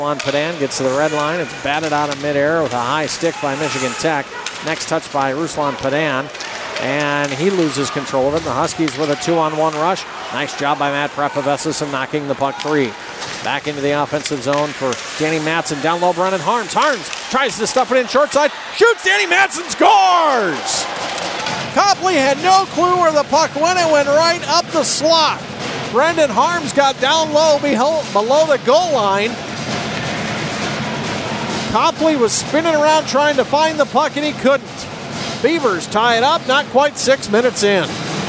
Padan gets to the red line. It's batted out of midair with a high stick by Michigan Tech. Next touch by Ruslan Padan. And he loses control of it. The Huskies with a 2-on-1 rush. Nice job by Matt Prepavessis in knocking the puck free. Back into the offensive zone for Danny Matson. Down low, Brennan Harms. Harms tries to stuff it in short side. Shoots. Danny Matson scores! Copley had no clue where the puck went. It went right up the slot. Brendan Harms got down low below the goal line. Copley was spinning around trying to find the puck, and he couldn't. Beavers tie it up, not quite 6 minutes in.